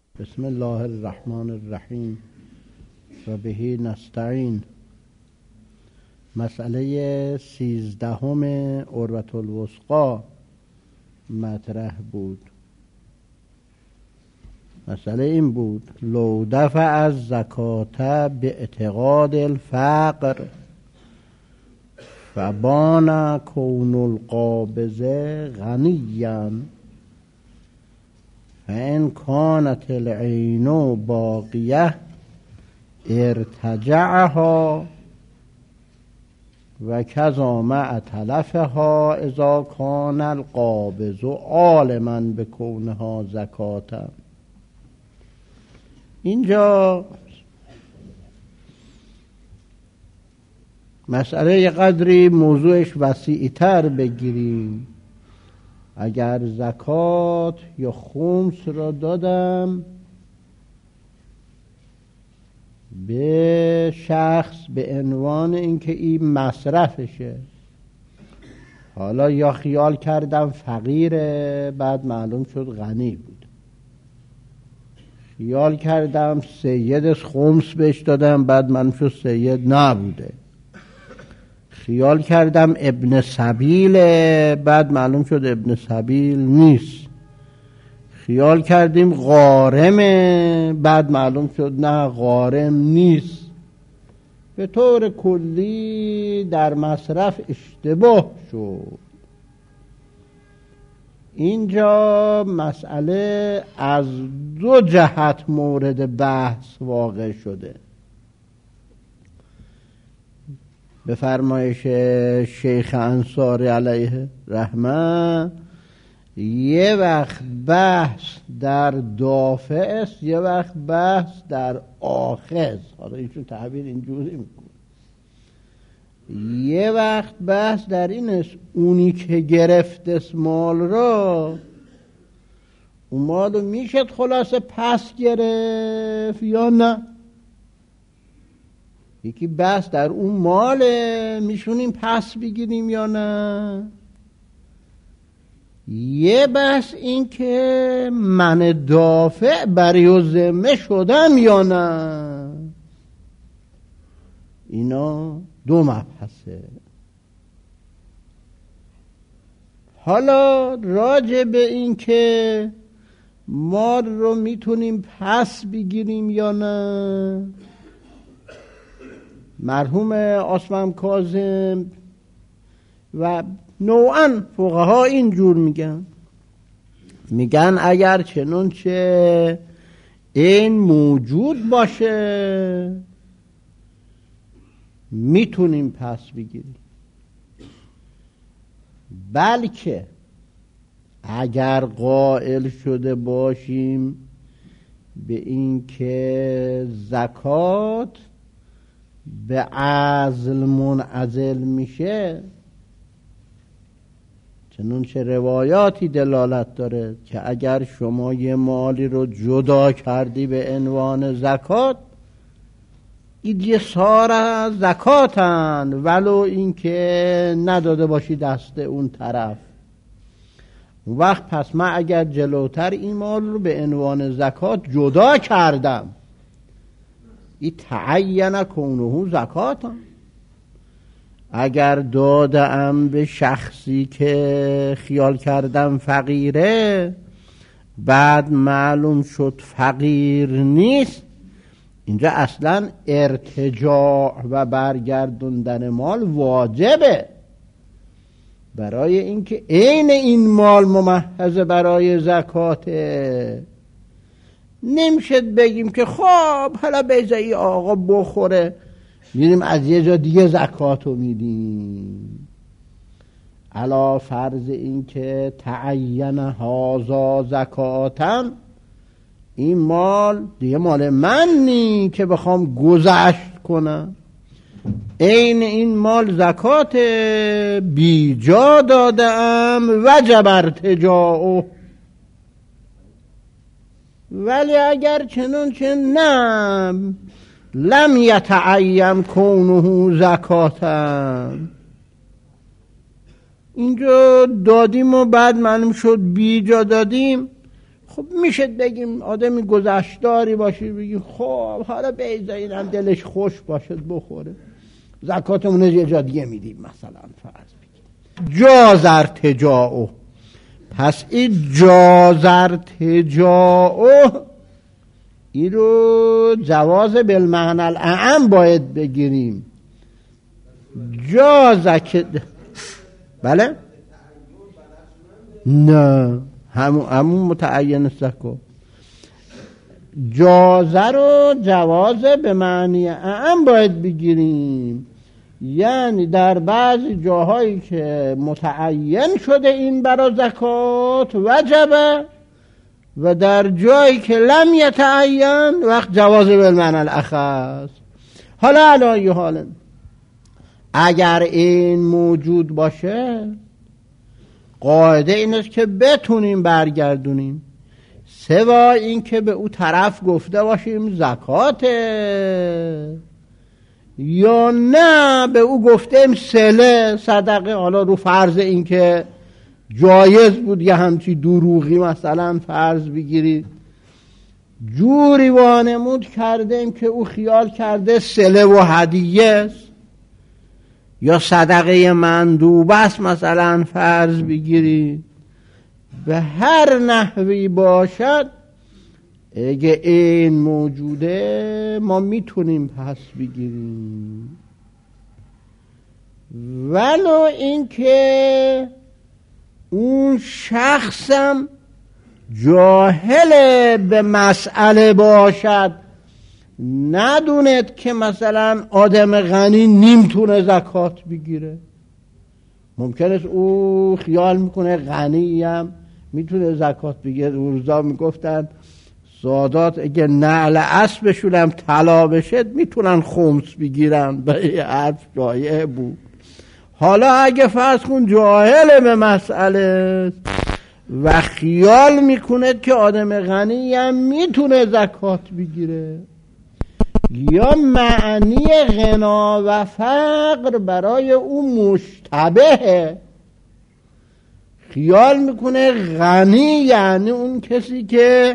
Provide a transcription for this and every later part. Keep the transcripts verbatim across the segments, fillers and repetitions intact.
بسم الله الرحمن الرحیم و بهی نستعین. مسئله سیزدهم عروة الوثقی مطرح بود. مسئله این بود: لو دفع الزکاة باعتقاد الفقر فبان کون القابض غنیا فإن كانت العين باقیه ارتجعها و کذا مع تلفها اذا کان القابض عالما بکونها زکاة. اینجا مسئله قدری موضوعش وسیع‌تر بگیریم. اگر زکات یا خمس را دادم به شخص به عنوان اینکه این مصرفشه، حالا یا خیال کردم فقیره بعد معلوم شد غنی بود، خیال کردم سید خمس بهش دادم بعد معلوم شد سید نبوده، خیال کردم ابن سبیل بعد معلوم شد ابن سبیل نیست، خیال کردیم غارمه بعد معلوم شد نه غارم نیست. به طور کلی در مصرف اشتباه شد. اینجا مسئله از دو جهت مورد بحث واقع شده. به فرمایش شیخ انصاری علیه رحمه یه وقت بحث در دافع است، یه وقت بحث در آخذ. حالا ایشون تعبیر اینجوری میکنه. یه وقت بحث در این است اونی که گرفت مال را، اون مال رو میشد خلاصه پس گرفت یا نه. یکی بحث در اون ماله میشونیم پس بگیریم یا نه. یه بحث این که من دافع بری و ذمه شدم یا نه. اینا دو مبحثه. حالا راجع به این که مال رو میتونیم پس بگیریم یا نه، مرحوم عاصم کاظم و نوعاً فقها اینجور میگن میگن اگر چنانچه این موجود باشه میتونیم پس بگیریم، بلکه اگر قائل شده باشیم به این که زکات به عزل منعزل میشه، چنانچه روایاتی دلالت داره که اگر شما یه مالی رو جدا کردی به عنوان زکات، ایدیه سارا زکاتن ولو اینکه نداده باشی دست اون طرف. اون وقت پس من اگر جلوتر این مال رو به عنوان زکات جدا کردم، ای تعین کونه زکاتن. اگر دادم به شخصی که خیال کردم فقیره بعد معلوم شد فقیر نیست، اینجا اصلا ارتجاع و برگردوندن مال واجبه، برای اینکه عین این مال ممحض برای زکاته. نمیشد بگیم که خب حالا بیزایی آقا بخوره میریم از یه جا دیگه زکاتو میدیم. علا فرض این که تعین هازا زکاتم، این مال دیگه مال من نی که بخوام گذشت کنم، این این مال زکات بی جا دادم وجب ارتجاعه. ولی اگر چنانچه نه لم یتعین کونه زکاتم، اینجا دادیم و بعد معلوم شد بی جا دادیم، خب میشه بگیم آدمی گذشتاری باشی بگیم خب حالا بیزا اینم دلش خوش باشه بخوره، زکاتمون یه جا دیگه میدیم مثلا فرض بگیم جاز ارتجاعه. پس این جاز ارتجاعه این رو جواز بالمعنى الاعم باید بگیریم. جازه، بله نه همون همون متعین زکات. جازه رو جواز به معنی اعم باید بگیریم، یعنی در بعضی جاهایی که متعین شده این برای زکات وجبه و در جایی که لم یتعین وقت جواز بالمعنى الاخص. حالا علی حال اگر این موجود باشه قاعده این است که بتونیم برگردونیم، سوا این که به او طرف گفته باشیم زکاته یا نه به او گفتیم سله صدقه. حالا رو فرض این که جایز بود یه همچی دروغی مثلا فرض بگیرید جوری وانمود کردیم که او خیال کرده سله و هدیه است یا صدقه مندوبه است مثلا فرض بگیرید، به هر نحوی باشد اگه این موجوده ما میتونیم پس بگیریم. ولو این که اون شخصم جاهل به مسئله باشد، ندوند که مثلا آدم غنی نمیتونه زکات بگیره. ممکن است او خیال میکنه غنی هم میتونه زکات بگیره. روزا میگفتن سادات اگه نعل اسبشون هم طلا بشه میتونن خمس بگیرن، به یه حرف جایه بود. حالا اگه فرض کن جاهل به مسئله و خیال میکنه که آدم غنی هم میتونه زکات بگیره، یا معنی غنا و فقر برای او مشتبهه، خیال میکنه غنی یعنی اون کسی که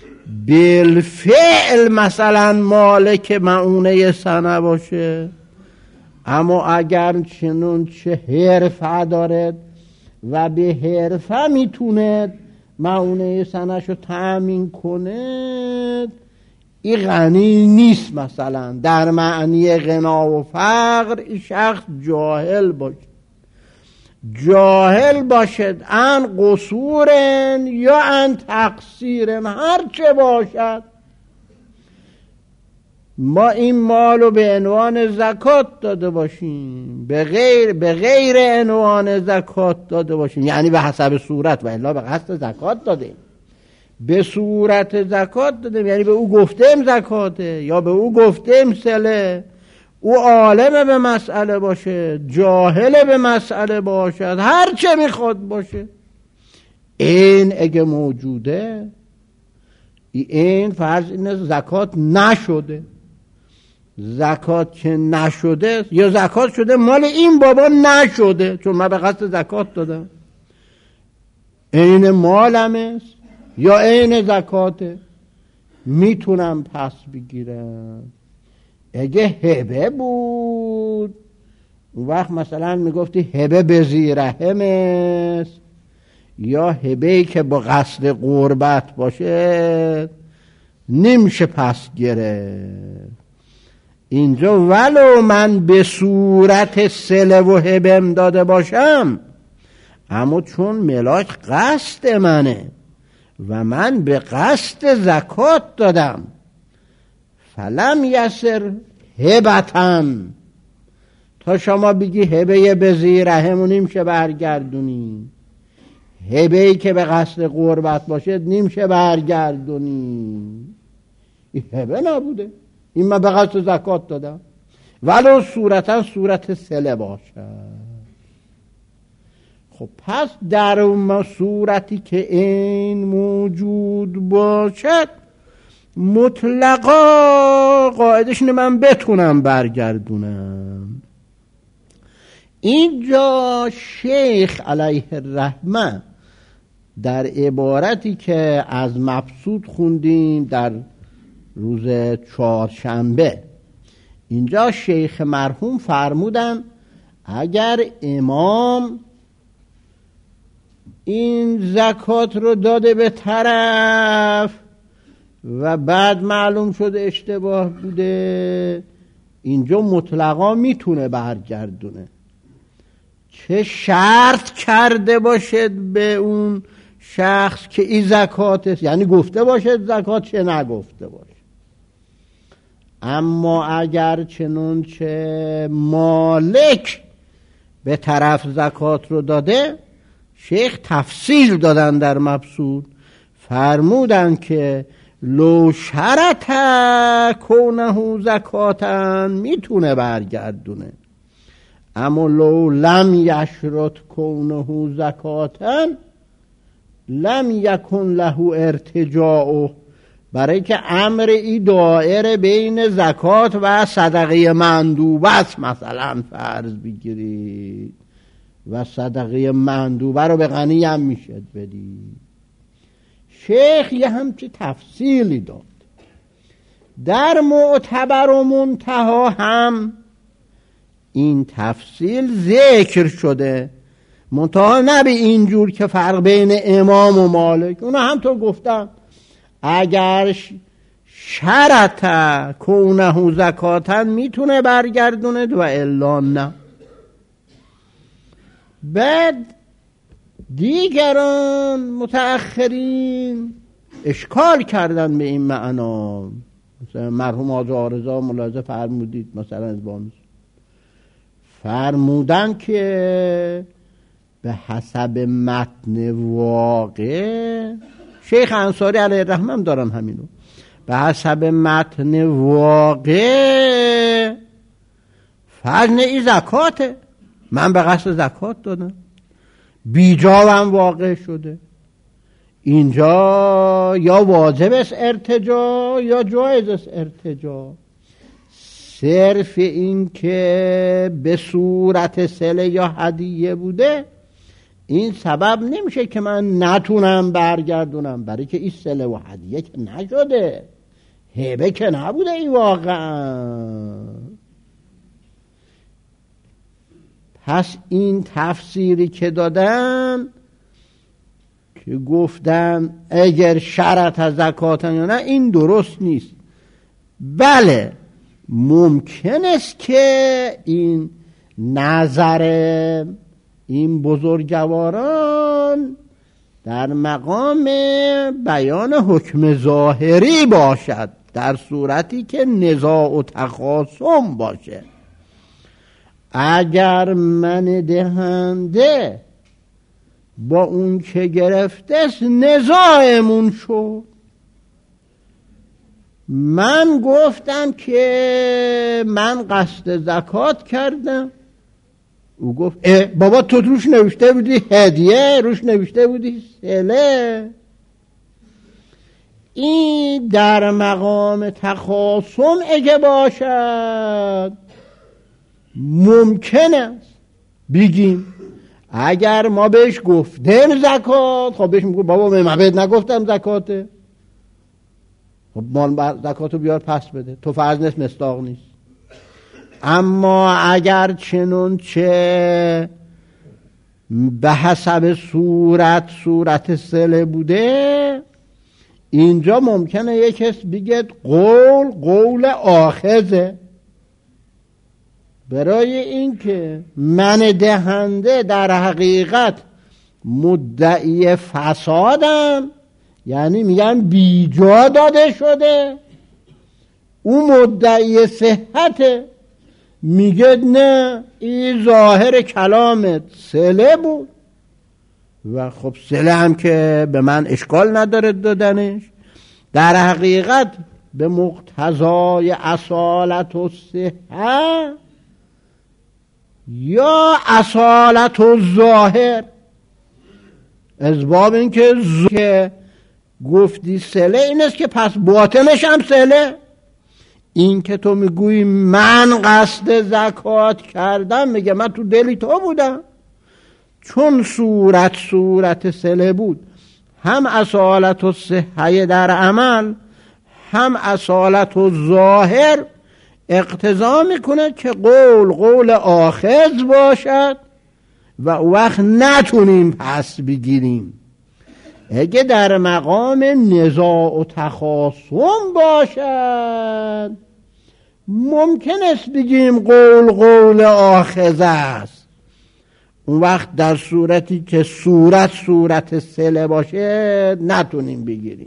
بالفعل مثلا مالک معونه سنه باشه، اما اگر چنون چه حرفه دارد و به حرفه میتونه معونه سنه شو تأمین کنه، این غنی نیست. مثلا در معنی غنا و فقر این شخص جاهل باشه، جاهل باشد ان قصورن یا ان تقصیرن، هر چه باشد ما این مالو به عنوان زکات داده باشیم، به غیر به غیر عنوان زکات داده باشیم، یعنی به حسب صورت و الا به قصد زکات دادیم، به صورت زکات دادیم یعنی به او گفتیم زکاته یا به او گفتیم سله، او عالم به مسئله باشه جاهل به مسئله باشد، هر چه میخواد باشه، این اگه موجوده این فرض اینه زکات نشده. زکات که نشده یا زکات شده مال این بابا نشده چون من به قصد زکات دادم، این مالم است یا این زکاته، میتونم پس بگیرم. اگه هبه بود اون وقت مثلا میگفتی هبه به زیرهم است یا هبه‌ای که با قصد قربت باشه نمیشه پس گرفت. اینجا ولو من به صورت سله و هبم داده باشم، اما چون ملاک قصد منه و من به قصد زکات دادم، فلم یسر هبتن، تا شما بگی هبه به زیرهم نمیشه برگردونی، هبه‌ای که به قصد قربت باشه نمیشه برگردونی، این هبه نبوده، این من به قصد زکات دادم، ولو صورتا صورت سله باشد. خب پس در اون صورتی که این موجود باشد مطلقا قاعدش اینه من بتونم برگردونم. اینجا شیخ علیه الرحمه در عبارتی که از مبسوط خوندیم در روز چهارشنبه، اینجا شیخ مرحوم فرمودن اگر امام این زکات رو داده به طرف و بعد معلوم شده اشتباه بوده، اینجا مطلقا میتونه برگردونه. چه شرط کرده باشد به اون شخص که این زکات است، یعنی گفته باشد زکات، چه نگفته باشد. اما اگر چنانچه مالک به طرف زکات رو داده، شیخ تفصیل دادن در مبسوط، فرمودن که لو شرط کونه زکاتن میتونه برگردونه، اما لو لم یشرط کونه زکاتن لم یکن له ارتجاع، برای که امر ای دائره بین زکات و صدقه مندوبه است. مثلا فرض بگیرید و صدقه مندوبه رو به غنی هم میشد بدید. شیخ یه همچی تفصیلی داد. در معتبر و منتها هم این تفصیل ذکر شده، منتها نه به اینجور که فرق بین امام و مالک. اونا هم تو گفتم اگر شرط کونه زکاتن میتونه برگردونه و الا نه. بعد دیگران متأخرین اشکال کردن به این معنا. مثلا مرحوم آقا رضا ملاحظه فرمودید، مثلا از بانوس فرمودن که به حسب متن واقع، شیخ انصاری علیه الرحمه دارن همینو، به حسب متن واقع فرض ای زکاته، من به قصد زکات دادم، بیجا هم واقع شده، اینجا یا واجب است ارتجاع یا جایز است ارتجاع. صرف این که به صورت صله یا هدیه بوده این سبب نمیشه که من نتونم برگردونم، برای که این صله و هدیه که نشده، هبه که نبوده این واقعا. پس این تفسیری که دادن که گفتن اگر شرط از زکاتن یا نه، این درست نیست. بله ممکن است که این نظر این بزرگواران در مقام بیان حکم ظاهری باشد، در صورتی که نزاع و تخاصم باشه. اگر من دهنده با اون که گرفتست نزاعمون شد، من گفتم که من قصد زکات کردم، او گفت اه بابا تو روش نوشته بودی هدیه، روش نوشته بودی صله. این در مقام تخاصم اگه باشد ممکن است بگیم اگر ما بهش گفتیم زکات، خب بهش میگم بابا من بهت نگفتم زکاته، خب مال زکاتو بیار پس بده، تو فرض نیست مصداق نیست. اما اگر چنون چه به حسب صورت صورت صله بوده، اینجا ممکنه یک کس بگه قول قول آخذه، برای اینکه من دهنده در حقیقت مدعی فسادم، یعنی میگن بیجا داده شده، او مدعی صحته، میگه نه این ظاهر کلامت صله بود و خب صله هم که به من اشکال نداره دادنش، در حقیقت به مقتضای اصالت و صحه یا اصالت و ظاهر، از باب این که که گفتی صله این است که پس باطنش هم صله. این که تو میگویی من قصد زکات کردم، میگه من تو دلی تو بودم، چون صورت صورت صله بود هم اصالت و صحه در عمل هم اصالت و ظاهر اقتضا میکنه که قول قول آخذ باشد و وقت نتونیم پس بگیریم. اگه در مقام نزاع و تخاصم باشد ممکن است بگیم قول قول آخذ است، اون وقت در صورتی که صورت صورت صله باشه نتونیم بگیریم.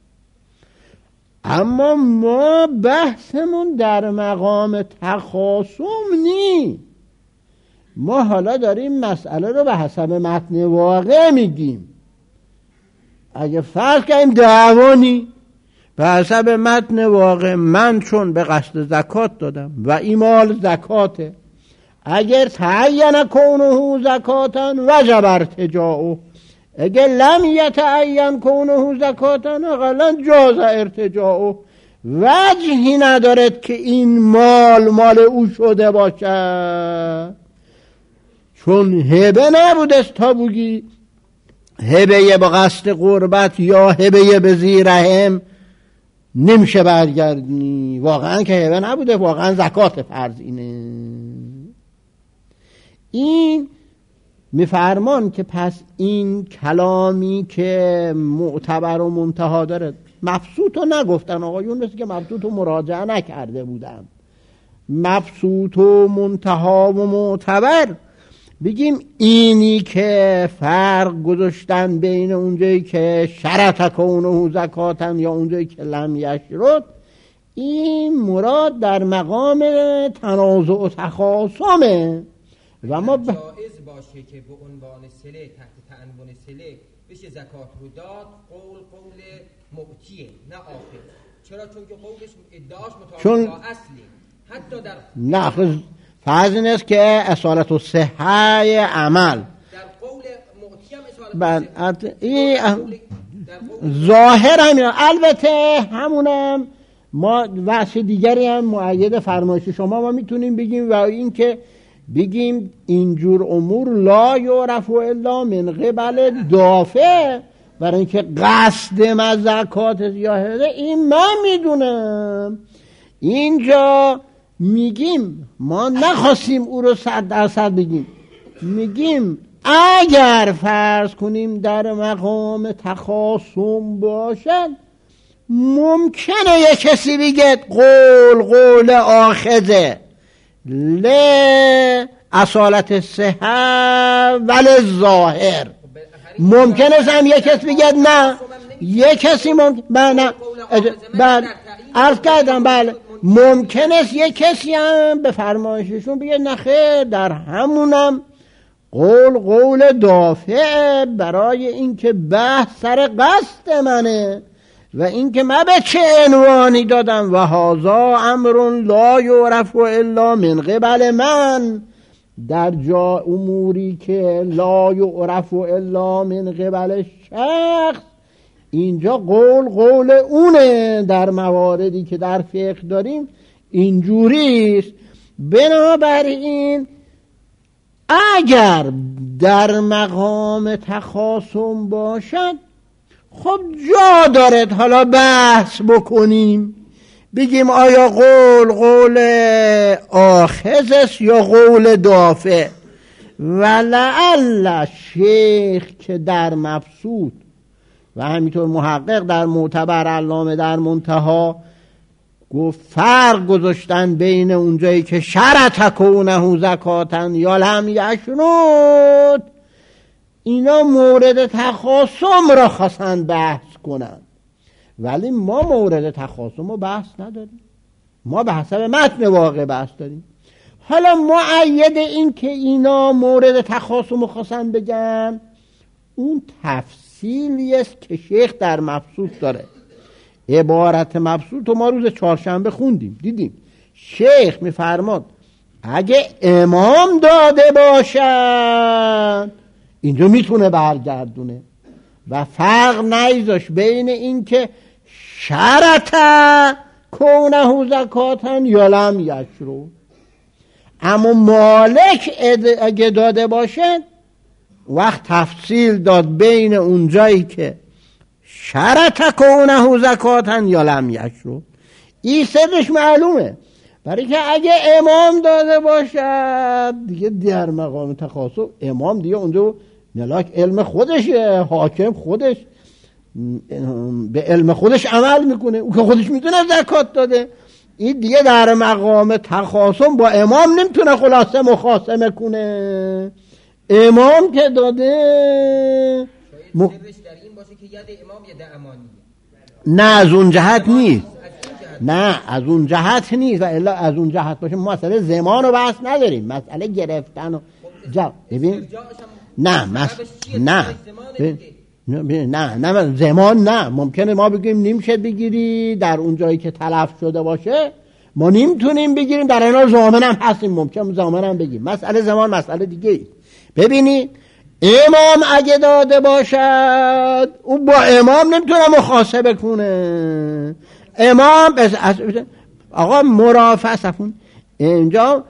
اما ما بحثمون در مقام تخاصم نی، ما حالا داریم مسئله رو به حسب متن واقع میگیم. اگه فرض کنیم دعوانی به حسب متن واقع، من چون به قصد زکات دادم و این مال زکاته، اگر تعین کونه زکاتا وجب ارتجاعه، اگر لم یتعین کونه زکاتا اقلا جاز ارتجاعه. وجهی ندارد که این مال مال او شده باشه، چون هبه نبوده تا بگی هبه با قصد قربت یا هبه به زیرهم نمیشه برگردنی. واقعا که هبه نبوده، واقعا زکات فرض اینه. این میفرمان که پس این کلامی که معتبر و منتها داره، مبسوط رو نگفتن آقایون، مثل که مبسوط رو مراجعه نکرده بودن. مبسوط و منتها و معتبر بگیم اینی که فرق گذاشتن بین اونجایی که شرط کونه زکاتن یا اونجایی که لم یشرط، این مراد در مقام تنازع و تخاصمه و ما ب... جایز باشه که به عنوان سله تحت تعنون سله بشه زکات رو داد، قول قول معتیه نه آخر. چرا؟ چون که قولش ادعاش مطابق چون... با اصلی حتی در نه فرض این است که اصالت و صحه عمل در قول معتی هم اصالت صحه این ظاهر همین. البته همونم ما وجه دیگری هم مؤید فرمایش شما ما میتونیم بگیم و این که بگیم اینجور امور لا یعرف الا من قبل دافع، برای اینکه قصد ما زکات یا هده این من میدونم. اینجا میگیم ما نخواستیم او رو صد درصد بگیم، میگیم اگر فرض کنیم در مقام تخاصم باشد ممکنه یک کسی بگه قول قول آخذه ل اصالت صحه ولی ظاهر. ممکنه هم یک کسی بگه نه، یک کسی ممکن نه بله عرض کردم بله ممکن است یک کسی هم به فرمایششون بگه نه خیر، در همونم قول قول دافع برای اینکه بحث سر قصد منه و اینکه من به چه عنوانی دادم و هذا امر لا یعرف الا من قبل من، در جا اموری که لا یعرف الا من قبل شخص اینجا قول قول اونه. در مواردی که در فقه داریم اینجوریست. بنابراین اگر در مقام تخاصم باشد خب جا دارد حالا بحث بکنیم، بگیم آیا قول قول آخذ است یا قول دافع. ولعل شیخ که در مبسوط و همینطور محقق در معتبر علامه در منتها گفت فرق گذاشتن بین اونجایی که شرط کونه زکاتن یا لم یشرط، اینا مورد تخاصم را خواستن بحث کنن، ولی ما مورد تخاصم رو بحث نداریم، ما به حسب متن واقع بحث داریم. حالا مؤید این که اینا مورد تخاصم رو خواستن بگن اون تفصیلی است که شیخ در مبسوط داره. عبارت مبسوط رو ما روز چهارشنبه خوندیم دیدیم. شیخ میفرماد اگه امام داده باشن اینجا میتونه برگردونه و فرق نیذاش بین این که شرط کونه زکاتن یا لم یشرط. اما مالک اگه داده باشه وقت تفصیل داد بین اونجایی که شرط کونه زکاتن یا لم یشرط. این سرش معلومه، برای که اگه امام داده باشد دیگه در مقام تخاصم امام دیگه اونجا ملاک علم خودشه، حاکم خودش به علم خودش عمل میکنه، او که خودش میدونه زکات داده. این دیگه در مقام تخاصم با امام نمیتونه خلاصه مخاصمه کنه. امام که داده م... سرش در این باشه که ید امام ید امانیه. نه از اون جهت نیست، نه از اون جهت نیست، و الا از اون جهت باشه ما مسئله زمان رو بحث نداریم، مسئله گرفتن و جا ببین نه مس... نه ببین. نه نه زمان نه، ممکنه ما بگیم نیم شد بگیری در اون جایی که تلف شده باشه، ما نمیتونیم بگیریم در اینا زامن هم هستیم، ممکنه زامن هم بگیم. مسئله زمان مسئله دیگه ای. ببینید امام اگه داده باشد او با امام نمیتونه محاسبه کنه. امام بس... آقا مرافعه اینجا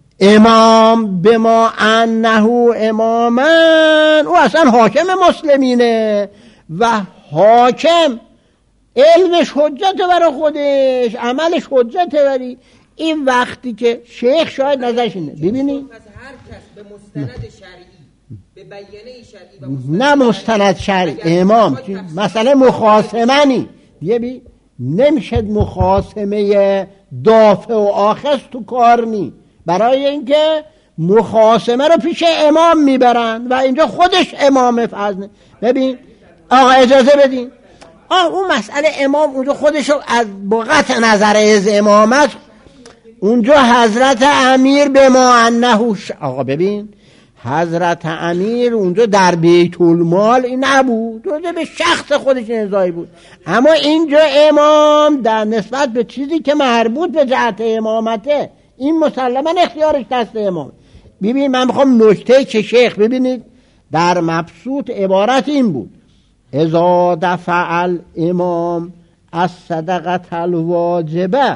امام به ما انه امامن، او اصلا حاکم مسلمینه و حاکم علمش حجت برای خودش، عملش حجت برای این. وقتی که شیخ شاید نظرش اینه ببینی پس هر کس به مستند شرعی به بیانیه شرعی و مستند نه مستند شرعی امام مسئله مخاصمنی دیگه بی نمیشد مخاصمه دافع و آخذ تو کار نی، برای اینکه مخاصمه رو پیش امام میبرن و اینجا خودش امام فضله. ببین آقا اجازه بدین، آه اون مسئله امام اونجا خودش رو از بقت نظر از امامت اونجا حضرت امیر به ما انه ش... آقا ببین حضرت امیر اونجا در بیت المال این نبود، اونجا به شخص خودش نزاعی بود. اما اینجا امام در نسبت به چیزی که مربوط به جهت امامته این مسلما اختیارش دست امام. ببین من میخوام نکته که شیخ ببینید در مبسوط عبارت این بود اذا دفع الامام از صدقه الواجبه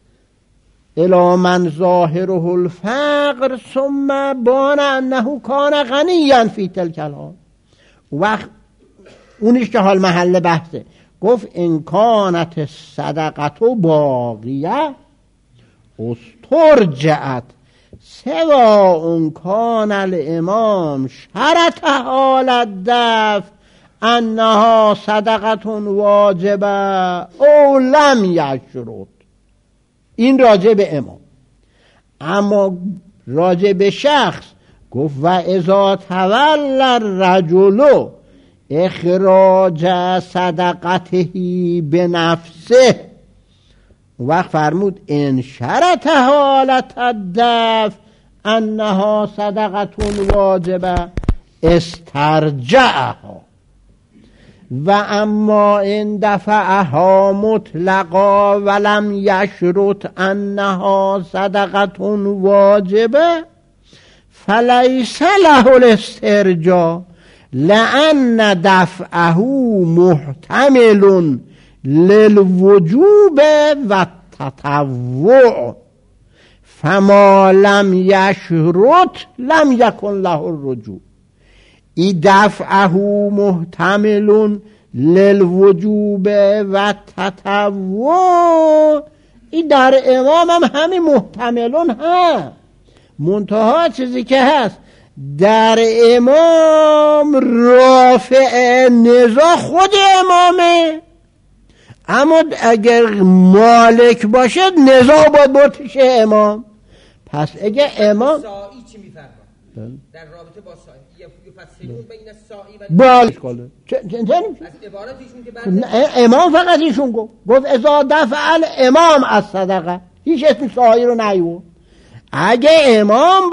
الی من ظاهره الفقر ثم بان انه کان غنیا فی تلک الحال. وقت اونیش که حال محل بحثه گفت ان کانت صدقه باقیه استرجعت سوا اون کان الامام شرط حالت دفع انها صدقه واجبه او لم یشرط. این راجع به امام. اما راجع به شخص گفت و اذا تولى الرجل اخراج صدقته بنفسه، وقت فرمود ان شرط حالت الدفع انها صدقه واجبه استرجعها و اما ان دفعها مطلقا ولم یشرط انها صدقه واجبه فلیس له الاسترجاع لان دفعه محتمل للوجوب و التطوع فما لم یشرط لم یکن له الرجوع. ای دفعه محتمل للوجوب و التطوع، ای در امام هم همین محتملون هست، منتها چیزی که هست در امام رافع نزاع خود امامه، اما اگر مالک باشد نزاع باید برد پیش امام. پس اگه امام سائی چی میفرما در رابطه با سائی یفصلون بین السائی و بالش کله چه چه از عباراتشون که بعد امام فقط ایشون گفت گفت اذا دفع الامام از صدقه، هیچ اسم سائی رو نیورد. اگه امام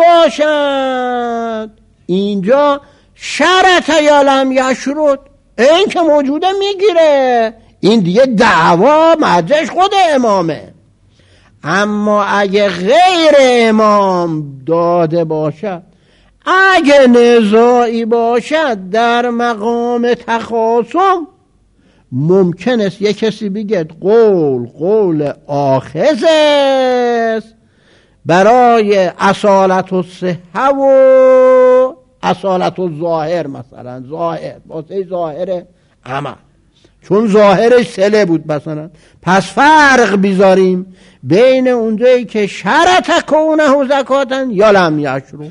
باشد اینجا شرط یا لم یشرط این که موجوده میگیره، این دیگه دعوا مرجعش خود امامه. اما اگه غیر امام داده باشد، اگه نزاعی باشد در مقام تخاصم، ممکن است یک کسی بگه قول قول آخذ است برای اصالت الصحه و اصالت الظاهر، مثلا ظاهر واسه ظاهر عمل چون ظاهرش سله بود مثلا. پس فرق بیذاریم بین اونجایی که شرط کونه زکاتن یا لم یشرو.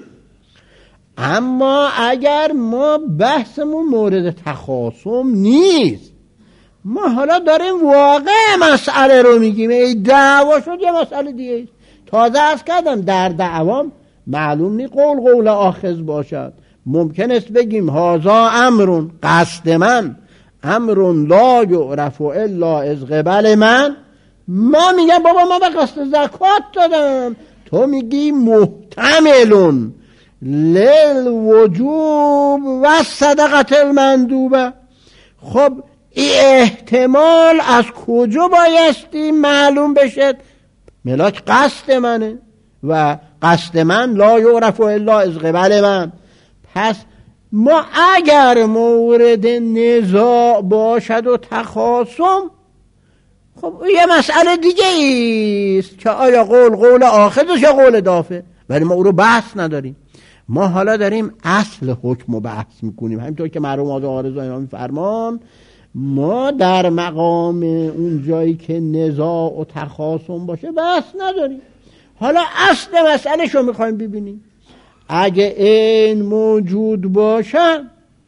اما اگر ما بحثمون مورد تخاصم نیست، ما حالا داریم واقع مسئله رو میگیم، ای دعوا شد یه مسئله دیگه است. تازه از کردم در دعوام معلوم نی قول قول آخذ باشد. ممکن است بگیم هازا امرون، قصد من امرون لا یعرف الا از قبل من. ما میگم بابا ما به قصد زکات دادم، تو میگی محتملون للوجوب و صدقت المندوبه. خب این احتمال از کجا بایستی معلوم بشه؟ ملاک قصد منه و قصد من لا یعرف الا از قبل من. پس ما اگر مورد نزاع باشد و تخاصم، خب یه مسئله دیگه ایست که آیا قول قول آخذش یا قول دافع، ولی ما او رو بحث نداریم. ما حالا داریم اصل حکم رو بحث میکنیم. همینطور که مرحوم آقا آرزو امامی فرمان، ما در مقام اون جایی که نزاع و تخاصم باشه بحث نداریم. حالا اصل مسئله شو میخوایم ببینیم. اگه این موجود باشه،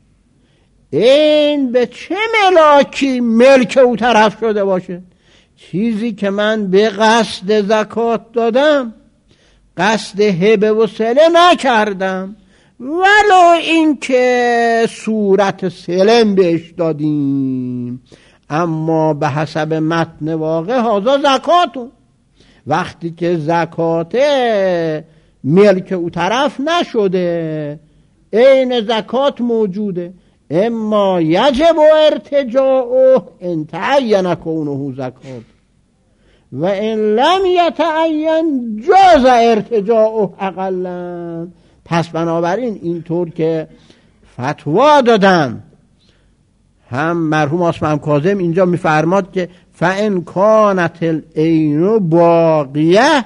این به چه ملاکی ملک او طرف شده باشه؟ چیزی که من به قصد زکات دادم، قصد هبه و صله نکردم، ولو این که صورت سلم بهش دادیم، اما به حسب متن واقع هازا زکاتون. وقتی که زکات ملک او طرف نشده، این زکات موجوده، اما یجب ارتجاعه ان تعین کونه زکات و ان لم یتعین جاز ارتجاعه اقلا. پس بنابراین اینطور که فتوا دادن هم مرحوم آسمم کاظم اینجا میفرماد که فان کانت العین باقیه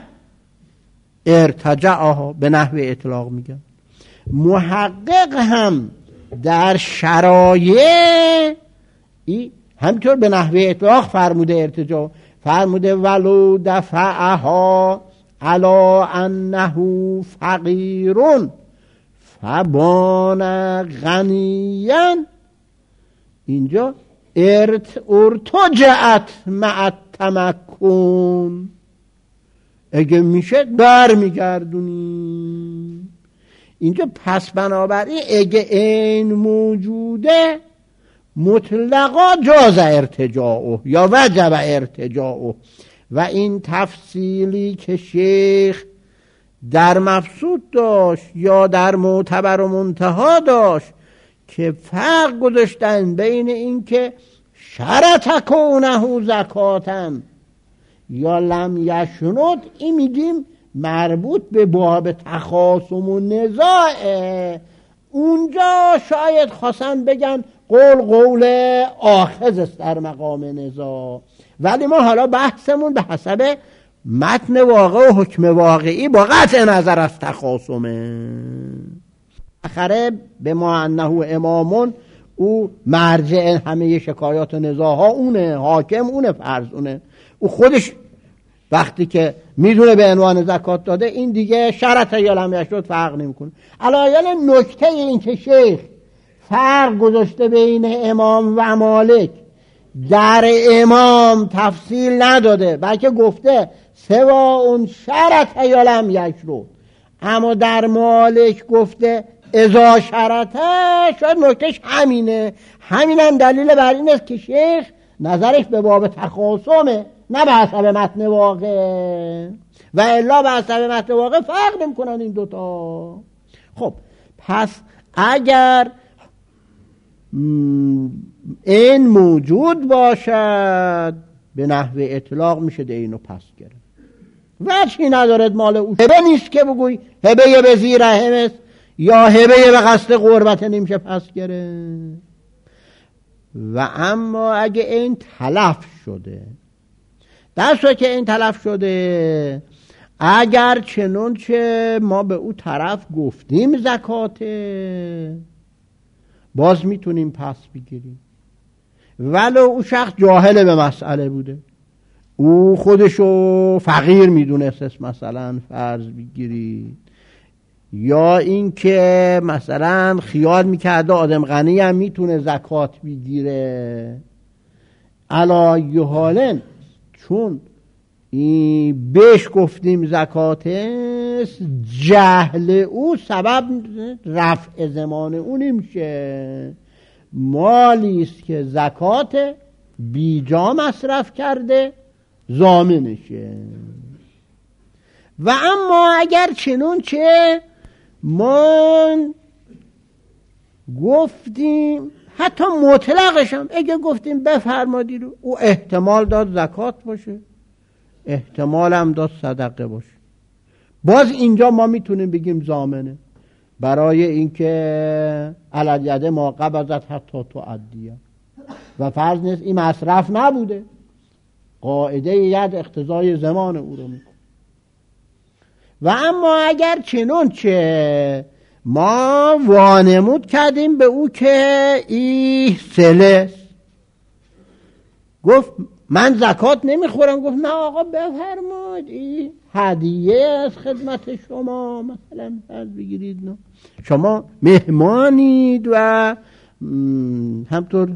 ارتجعها، به نحو اطلاق میگن. محقق هم در شرایع همینطور به نحو اطلاق فرموده ارتجاع، فرموده ولو دفعها علا انه فقیرون فبان غنیا. اینجا ارت ارتجعت مع التمکن، اگه میشه در میگردونیم اینجا. پس بنابراین اگه این موجوده مطلقا جاز ارتجاعه یا وجب ارتجاعه. و این تفصیلی که شیخ در مبسوط داشت یا در معتبر و منتها داشت که فرق گذاشتن بین این که شرط کونه زکاتن یا لم یشنود، این میگیم مربوط به باب تخاصم و نزاعه. اونجا شاید خواستن بگن قول قول آخذ است در مقام نزاع، ولی ما حالا بحثمون به حسب متن واقع و حکم واقعی با قطع نظر از تخاصمه. آخره به ما انه امامون، او مرجع همه شکایات و نزاعها اونه، حاکم اونه، فرض اونه. او خودش وقتی که میدونه به عنوان زکات داده، این دیگه شرط یا لم یشرد فرق نمیکنه. علایل نکته این که شیخ فرق گذاشته بین امام و مالک، در امام تفصیل نداده بلکه گفته سوا اون شرط یا لم یشرد، اما در مالک گفته ازا شرطه. شاید نکتهش همینه. همینم دلیل بر این است که شیخ نظرش به باب تخاصمه، نه به حسب متن واقع، و الا به حسب متن واقع فرق نمی کنن این دوتا. خب پس اگر این موجود باشد به نحو اطلاق میشه اینو پس گرفت. وجهی ندارد مال او هبه نیست که بگوی هبه به زیر رحم است یا هبه به قصد قربت نمیشه پس گرفت. و اما اگه این تلف شده، در صورت که این تلف شده، اگر چنون چه ما به او طرف گفتیم زکاته، باز میتونیم پس بگیریم. ولو او شخص جاهل به مسئله بوده، او خودشو فقیر میدونست مثلا فرض بگیرید، یا اینکه مثلا خیال میکرده آدم غنی هم میتونه زکات بگیره، علی حالن چون این بهش گفتیم زکات است، جهل او سبب رفع زمان او نمیشه. مالی است که زکات بیجا مصرف کرده ضامنشه. و اما اگر چنون چه ما گفتیم حتی مطلقش هم اگه گفتیم بفرمادی رو، او احتمال داد زکات باشه، احتمال هم داد صدقه باشه، باز اینجا ما میتونیم بگیم ضامنه، برای اینکه علل ما قبضت حتی تعدیه و فرض نیست این مصرف نبوده، قاعده ید اقتضای زمان او رو میکنه. و اما اگر چنون چه ما وانمود کردیم به او که این سلس، گفت من زکات نمیخورم، گفت نه آقا بفرمایید این هدیه از خدمت شما، مثلا فرض بگیرید نه شما مهمانید و همطور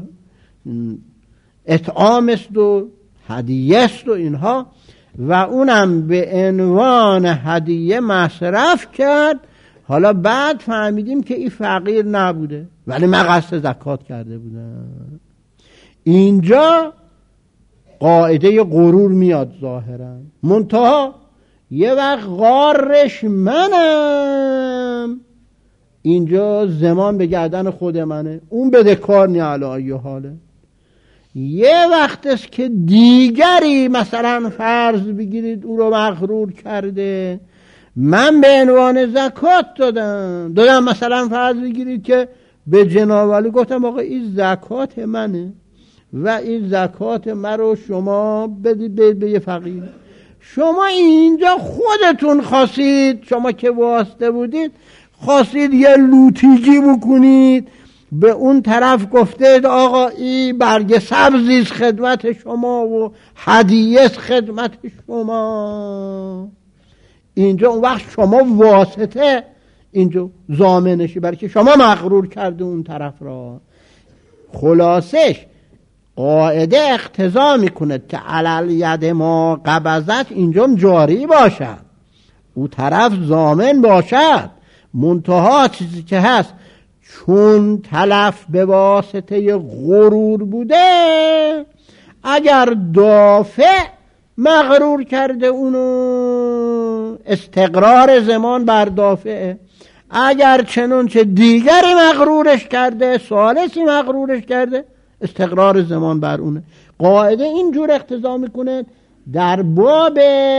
اطعام است و هدیه است و اینها، و اونم به عنوان هدیه مصرف کرد. حالا بعد فهمیدیم که این فقیر نبوده ولی من قصد زکات کرده بودم. اینجا قاعده غرور میاد ظاهرا، منتها یه وقت غارش منم، اینجا زمان به گردن خود منه، اون بدهکار نی علی حاله. یه وقت است که دیگری مثلا فرض بگیرید او رو مغرور کرده، من به عنوان زکات دادم دادم مثلا فرض بگیرید که به جناب علی گفتم آقا این زکات منه و این زکات من رو شما بدید به, به یه فقیر. شما اینجا خودتون خواستید، شما که واسطه بودید خواستید یه لوتیجی بکنید، به اون طرف گفتید آقا این برگ سبزی خدمت شما و هدیه خدمت شما. اینجا اون وقت شما واسطه اینجا ضامنشی، برای که شما مغرور کرده اون طرف را. خلاصش قاعده اقتضا میکنه که علل ید ما قبضت اینجا جاری باشد، او طرف ضامن باشد، منتها چیزی که هست چون تلف به واسطه غرور بوده، اگر دافع مغرور کرده اونو استقرار زمان بر دافعه، اگر چنانچه دیگری مغرورش کرده، ثالثی مغرورش کرده، استقرار زمان بر اونه. قاعده اینجور اقتضا میکنه. در باب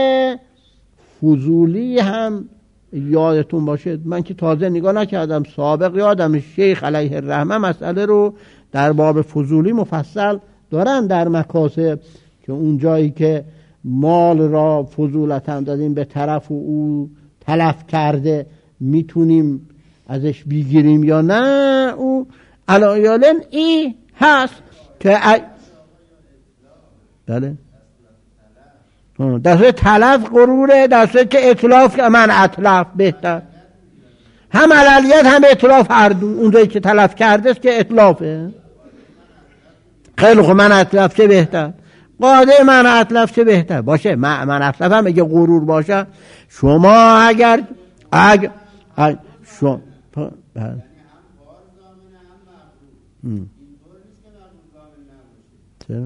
فضولی هم یادتون باشه، من که تازه نگاه نکردم، سابق یادم شیخ علیه الرحمه مسئله رو در باب فضولی مفصل دارن در مکاسب، که اون جایی که مال را فضولتا دادیم به طرف و او تلف کرده میتونیم ازش بگیریم یا نه، او علایالن ای هست که ا... بله در صورت تلف غروره، در صورت که اطلاف من اطلاف بهتر، هم علالیت هم اطلاف هر دو. اونجایی که تلف کرده است که اطلافه، خیلی خوب من اطلاف چه بهتر، قاعده من اطلاف چه بهتر باشه، من, من اطلاف هم اگه غرور باشه، شما اگر اگر, اگر شما چرا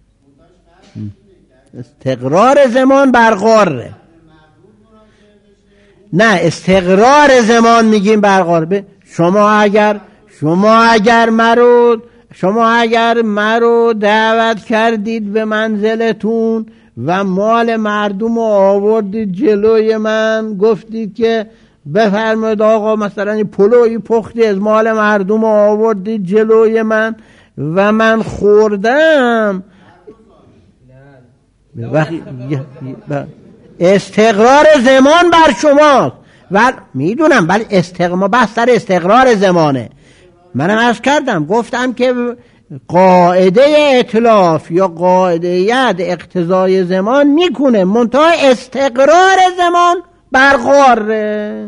استقرار زمان برقراره، نه استقرار زمان میگیم برقرار. شما اگر شما اگر مرو شما اگر مرو دعوت کردید به منزلتون و مال مردم رو آوردید جلوی من، گفتید که بفرمایید آقا مثلا پلوی پختی از مال مردم رو آوردید جلوی من و من خوردم، وقتی استقرار زمان بر شماست. و میدونم ولی استقرار بس سر استقرار زمانه. منم عرض کردم گفتم که قاعده اتلاف یا قاعده ید اقتضای زمان میکنه، منتها استقرار زمان برقراره.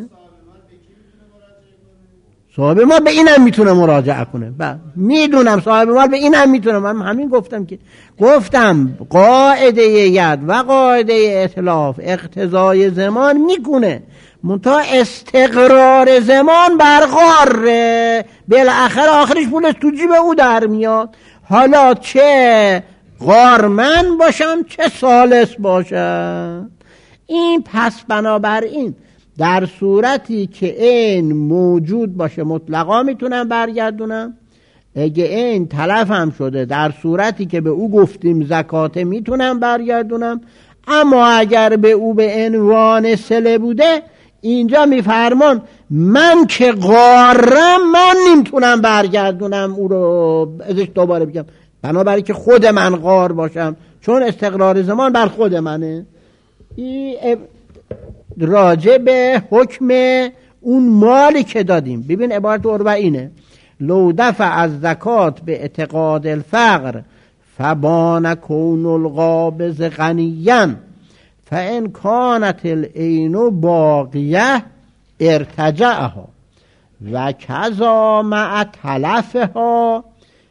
صاحب مال به اینم میتونه مراجعه کنه. میدونم صاحب مال به اینم میتونه. من همین گفتم که گفتم قاعده ید و قاعده اتلاف اقتضای زمان میکنه، منتها استقرار زمان برقراره. بالاخره آخرش پولش تو جیب او در میاد، حالا چه غارمند باشم چه سالس باشم. این پس بنابراین در صورتی که این موجود باشه مطلقا میتونم برگردونم، اگه این تلف هم شده در صورتی که به او گفتیم زکاته میتونم برگردونم. اما اگر به او به عنوان صله بوده، اینجا میفرمان من که غارم من نمیتونم برگردونم او رو ازش دوباره بگم، بنابراین که خود من غار باشم، چون استقرار زمان بر خود منه. این راجع به حکم اون مالی که دادیم. ببین عبارت عربه اینه: لو دفع از زکات به اعتقاد الفقر فبان کون القابض غنیا فان کانت العین باقیه ارتجعها و کذا مع تلفها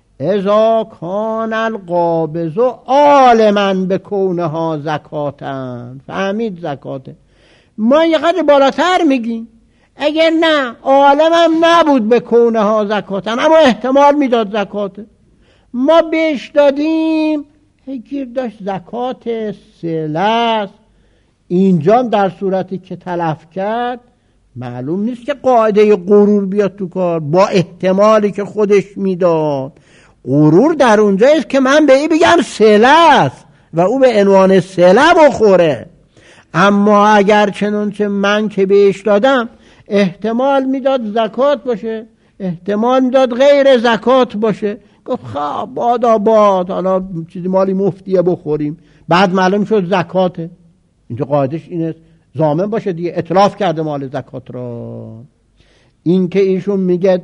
اذا کان القابض عالما بکونها زکاتا. فهمید زکاته؟ ما یه قدر بالاتر میگیم. اگر نه عالمم نبود به کونها زکاتن، اما احتمال میداد زکاته، ما بهش دادیم، گیر داشت زکات سلس. اینجا در صورتی که تلف کرد معلوم نیست که قاعده غرور بیاد تو کار، با احتمالی که خودش میداد. غرور در اونجا است که من به این بگم سلس و او به عنوان سله بخوره. اما اگر چنانچه من که بهش دادم احتمال میداد زکات باشه، احتمال میداد غیر زکات باشه، گفت خب باد آباد، حالا چیزی مالی مفتیه بخوریم، بعد معلوم شد زکاته. اینجا قاعدش اینه ضامن باشه دیگه، اتلاف کرده مال زکات را. این که ایشون میگه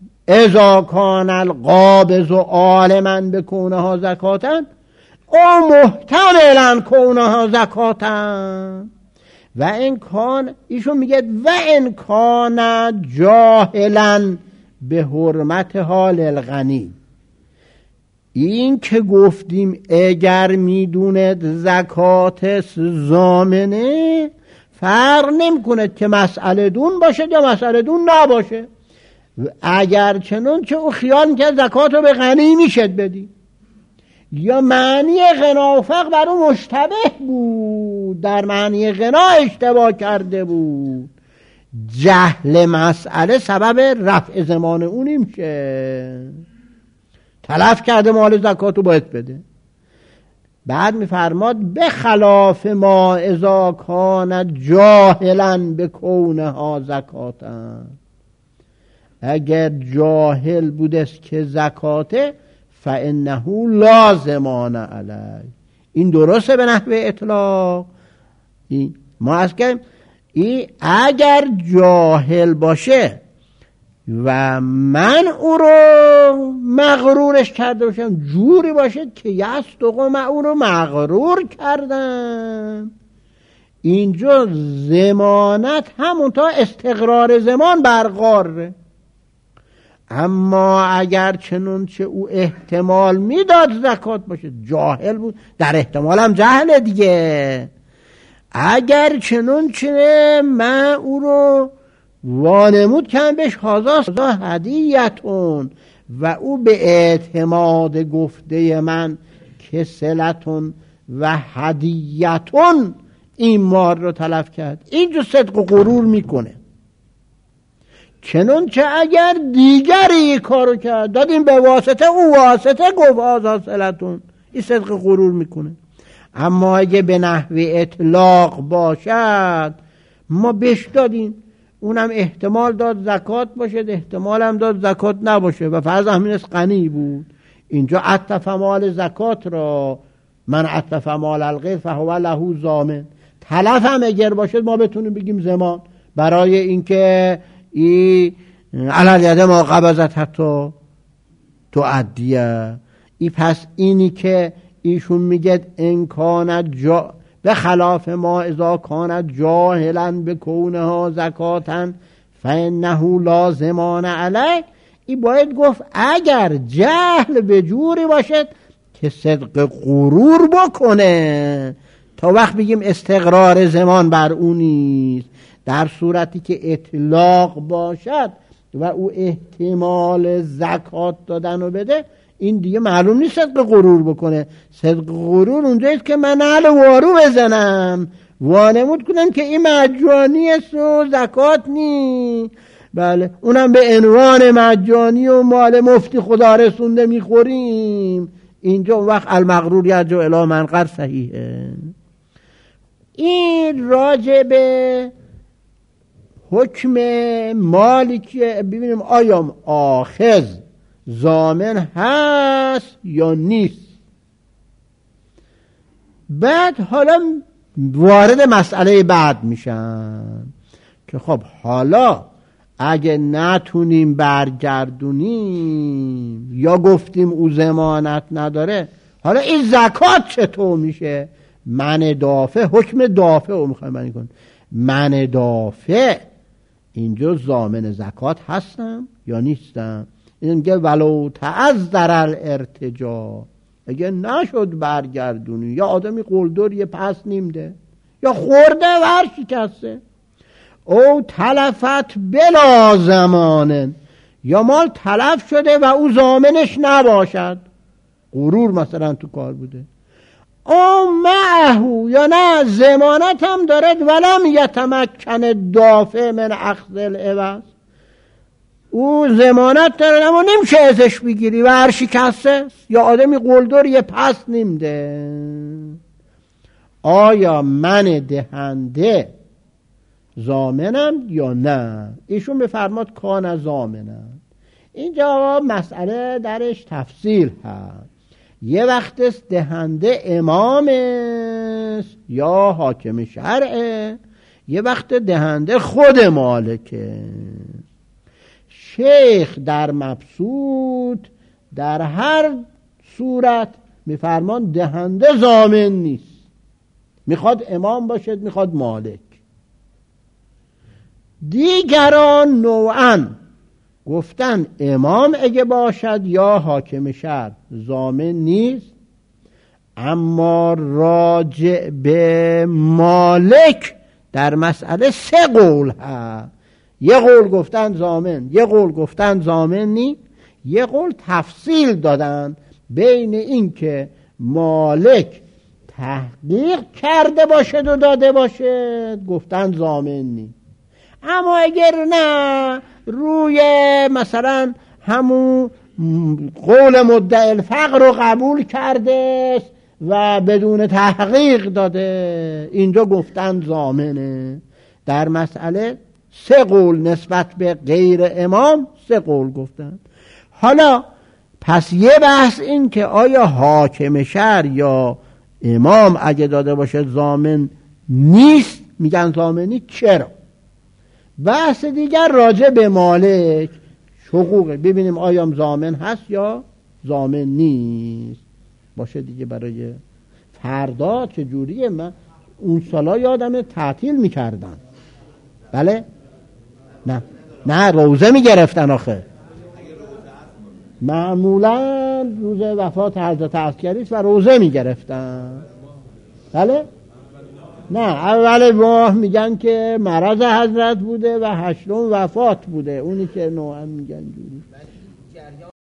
اذا کان القابض عالما بکونها زکاتن، او محتملا کونها زکاتن. و این کان، ایشون میگه و این کان جاهلا به حرمت حال الغنی. این که گفتیم اگر میدونه زکات ضامنه، فرق نمیکنه که مسئله دون باشه یا مسئله دون نباشه. اگر چنون که او خیال میکرد زکات رو به غنی میشد بدی، یا معنی غنا و فقر بر اون مشتبه بود، در معنی غنا اشتباه کرده بود، جهل مسئله سبب رفع زمان اون نمیشه. تلف کرده مال زکات رو باید بده. بعد میفرماد به خلاف ما اذا کانت جاهلا به کونها زکاتا. اگر جاهل بودست که زکاته فانه لا ضمان علیه. این درسته به نحو اطلاق. این ما از که این اگر جاهل باشه و من او رو مغرورش کرده باشم، جوری باشه که یصدق من او رو مغرور کردم، اینجا ضمانت همونطور استقرار زمان برقراره. اما اگر چنانچه او احتمال میداد زکات باشه، جاهل بود، در احتمال هم جهل دیگه، اگر چنانچه من او رو وانمود کن بهش هازا هدیتون و او به اعتماد گفته من که صلتون و هدیتون این مال رو تلف کرد، اینجا صدق و غرور میکنه. چنانچه اگر دیگری کارو کرد، دادیم به واسطه، او واسطه گفت هازا صلتون، این صدق و غرور میکنه. اما اگه به نحو اطلاق باشد، ما بهش دادیم، اونم احتمال داد زکات باشه، احتمال هم داد زکات نباشه و فرض همینست غنی بود، اینجا عطف مال زکات را من عطف مال الغیر فهو له ضامن. تلف هم اگر باشه ما بتونیم بگیم زمان، برای اینکه این علل ید ما قبضت حتی تو عدیه. ای پس اینی که ایشون میگه ان کانت جا به خلاف ما اذا کانت جاهلا به کونها زکاتن فانه لازمان علیه. ای باید گفت اگر جهل به جوری باشد که صدق غرور بکنه، تا وقت بگیم استقرار زمان بر اون نیست. در صورتی که اطلاق باشد و او احتمال زکات دادن رو بده، این دیگه معلوم نیست صدق غرور بکنه. صدق غرور اونجاییست که من اهل وارو بزنم، وانمود کنم که این مجانی است و زکات نی. بله اونم به عنوان مجانی و مال مفتی خدا رسونده میخوریم. اینجا وقت المغرور یرجع الی من قر صحیحه. این راجع به حکم مالکیه. ببینیم آیا آخذ ضامن هست یا نیست. بعد حالا وارد مسئله بعد میشن که خب حالا اگه نتونیم برگردونیم یا گفتیم او ضمانت نداره، حالا این زکات چطور میشه؟ من دافع، حکم دافع رو میخوایم بیان کنیم. من دافع اینجا ضامن زکات هستم یا نیستم؟ این میگه ولو تعذر الارتجاع، اگه نشد برگردونی، یا آدمی قلدر یه پس نیمده یا خورده و هر شکسته، او تلفت بلا زمانن، یا مال تلف شده و او ضامنش نباشد، غرور مثلا تو کار بوده، او معهو، یا نه ضمانت هم دارد ولم یتمکن دافع من اخذ العوض، او ضمانت دارد اما نمیشه ازش بگیری و هر شکسته، یا آدمی قلدر یه پس نیمده. آیا من دهنده ضامنم یا نه؟ ایشون بفرماد کان ضامنم. اینجا مسئله درش تفصیل هست. یه وقت است دهنده امام است یا حاکم شرعه، یه وقت دهنده خود مالکه. شیخ در مبسوط در هر صورت میفرمان دهنده ضامن نیست، میخواد امام باشد میخواد مالک. دیگران نوعا گفتن امام اگه باشد یا حاکم شهر ضامن نیست، اما راجع به مالک در مسئله سه قول هست. یه قول گفتن ضامن، یه قول گفتن ضامن نی، یه قول تفصیل دادن بین این که مالک تحقیق کرده باشد و داده باشد، گفتن ضامن نی. اما اگر نه روی مثلا همون قول مدعی الفقر رو قبول کرده و بدون تحقیق داده، اینجا گفتن ضامنه. در مسئله سه قول نسبت به غیر امام سه قول گفتن. حالا پس یه بحث این که آیا حاکم شهر یا امام اگه داده باشه ضامن نیست، میگن ضامنی چرا؟ بحث دیگر راجع به مالک حقوقه، ببینیم آیا ضامن هست یا ضامن نیست. باشه دیگه برای فردا چجوریه؟ من اون سالا یادم تعطیل میکردن. بله؟ نه نه روزه میگرفتن آخه. معمولا روز وفات حضرت عسکری و روزه میگرفتن. بله؟ نه اول ماه میگن که مرض حضرت بوده و هشتم وفات بوده، اونی که نوعا میگن جوری.